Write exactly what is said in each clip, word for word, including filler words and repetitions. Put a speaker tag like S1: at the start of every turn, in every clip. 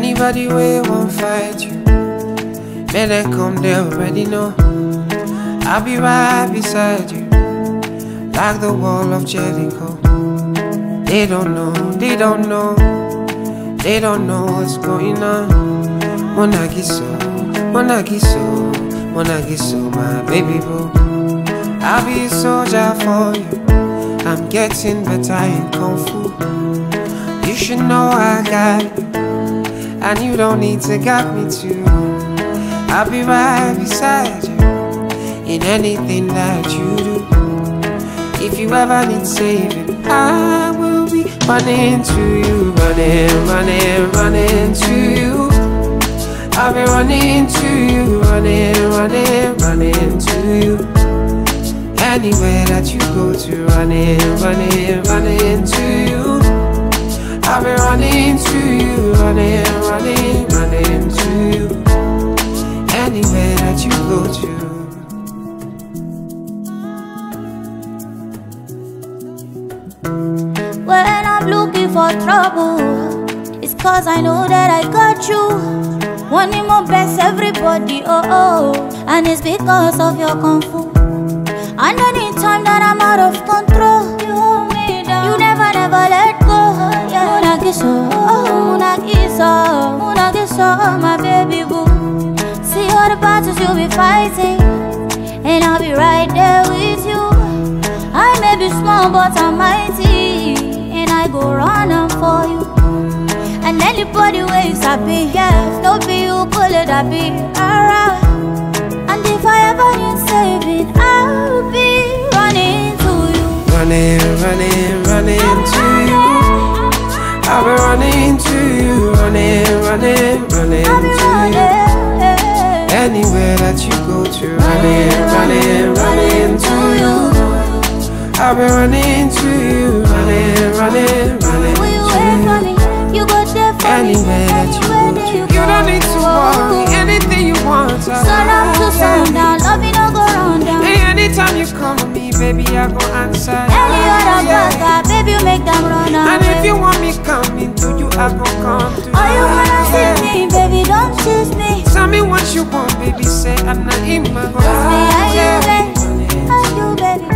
S1: Anybody way won't fight you, may they come, they already know. I'll be right beside you, like the wall of Jericho. They don't know, they don't know, they don't know what's going on. Monagiso, Monagiso, Monagiso, my baby boo. I'll be a soldier for you, I'm getting better in Kung Fu. You should know I got you, and you don't need to guide me too. I'll be right beside you in anything that you do. If you ever need saving, I will be running to you, running, running, running to you. I'll be running to you, running, running, running to you. Anywhere that you go to, running, running, running to you. I'll be running to you, running, running, running to you. Anywhere that you go to.
S2: When I'm looking for trouble, it's cause I know that I got you. Wanting my best, everybody, oh oh. And it's because of your Kung Fu. And anytime that I'm out of control, you hold me down, you never, never let go. Yeah. Munagiso, oh, Munagiso, Munagiso, my baby boo. See all the battles you'll be fighting, and I'll be right there with you. I may be small but I'm mighty, and I go run on for you. And anybody waves I be, yeah, no be you pull it, I be alright. And if I ever need saving, I'll be running to you.
S1: Running, running, running to you. I'll be running to you, running, running, running to you. Anywhere that you go to, running, running, running to you. I'll be running to you, running, running, running
S2: Will you
S1: to
S2: wait for
S1: you.
S2: me? You go there for
S1: Anywhere
S2: me.
S1: that you go
S2: Anywhere that
S1: to,
S2: you
S1: you don't need to worry. Anything you want,
S2: Sun up to sundown, love me no go round down.
S1: hey, anytime you call me, baby, I go answer.
S2: Any other
S1: Yeah.
S2: brother, baby, you make them run away.
S1: And if you want me coming to you, I go come to you.
S2: Oh, you wanna see me, baby, don't tease me.
S1: Tell me what you want, baby, say I'm not in my go.
S2: Trust me, are you ready? Are you baby?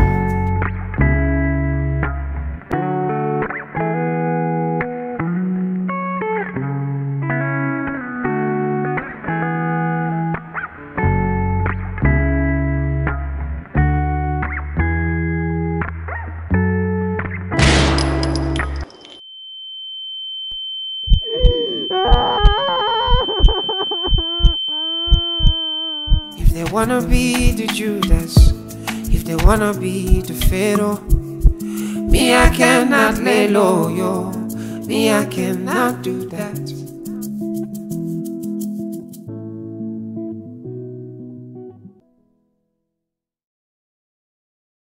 S1: If they wanna be the Judas, if they wanna be the Pharaoh, me I cannot lay low, yo. Me I cannot do that.